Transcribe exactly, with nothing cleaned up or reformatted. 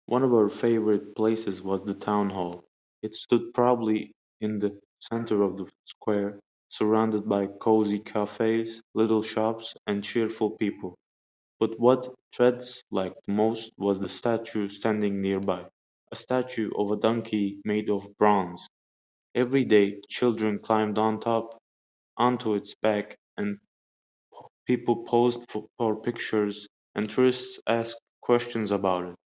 One of our favorite places was the town hall. It stood proudly in the center of the square, surrounded by cozy cafes, little shops, and cheerful people. But what Threads liked most was the statue standing nearby, a statue of a donkey made of bronze. Every day, children climbed on top, onto its back, and people posed for, for pictures, and tourists asked questions about it.